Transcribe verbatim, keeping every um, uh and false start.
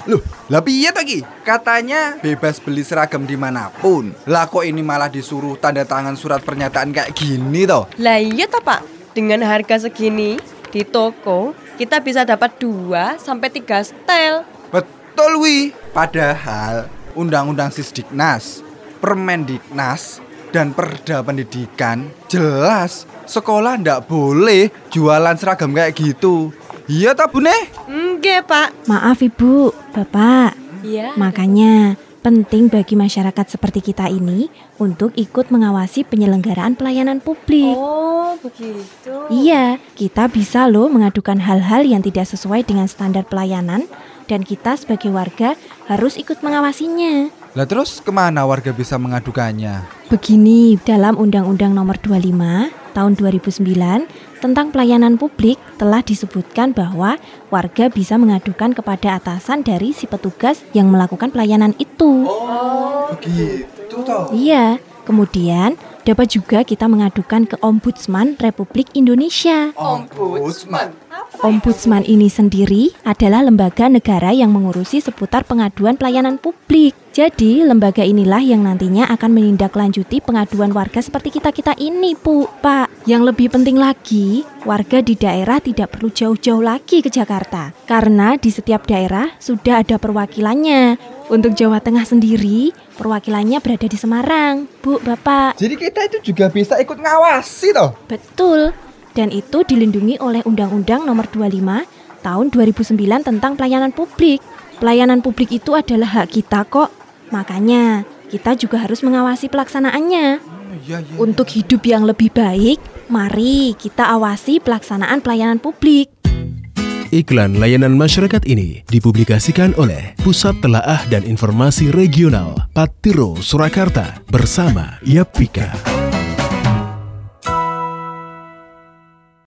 Loh, lah piye to iki? Katanya bebas beli seragam dimanapun. Lah kok ini malah disuruh tanda tangan surat pernyataan kayak gini toh? Lah iya toh Pak, dengan harga segini di toko kita bisa dapat dua sampai tiga setel. Betul wi. Padahal Undang-Undang Sisdiknas, Permendiknas, dan Perda Pendidikan jelas sekolah ndak boleh jualan seragam kayak gitu. Iya tak Bune? Enggak Pak. Maaf Ibu, Bapak. Iya. Makanya penting bagi masyarakat seperti kita ini untuk ikut mengawasi penyelenggaraan pelayanan publik. Oh begitu. Iya, kita bisa loh mengadukan hal-hal yang tidak sesuai dengan standar pelayanan dan kita sebagai warga harus ikut mengawasinya. Lah terus kemana warga bisa mengadukannya? Begini, dalam Undang-Undang Nomor dua puluh lima Tahun dua ribu sembilan tentang pelayanan publik telah disebutkan bahwa warga bisa mengadukan kepada atasan dari si petugas yang melakukan pelayanan itu. Oh, begitu toh. Iya, kemudian dapat juga kita mengadukan ke Ombudsman Republik Indonesia. Ombudsman. Ombudsman ini sendiri adalah lembaga negara yang mengurusi seputar pengaduan pelayanan publik. Jadi, lembaga inilah yang nantinya akan menindaklanjuti pengaduan warga seperti kita-kita ini, Bu, Pak. Yang lebih penting lagi, warga di daerah tidak perlu jauh-jauh lagi ke Jakarta. Karena di setiap daerah sudah ada perwakilannya. Untuk Jawa Tengah sendiri, perwakilannya berada di Semarang, Bu, Bapak. Jadi kita itu juga bisa ikut ngawasi toh? Betul. Dan itu dilindungi oleh Undang-Undang Nomor dua puluh lima Tahun dua ribu sembilan tentang pelayanan publik. Pelayanan publik itu adalah hak kita kok. Makanya kita juga harus mengawasi pelaksanaannya. Oh, iya, iya, Untuk hidup yang lebih baik, mari kita awasi pelaksanaan pelayanan publik. Iklan layanan masyarakat ini dipublikasikan oleh Pusat Telaah dan Informasi Regional Patiro Surakarta bersama Yapika.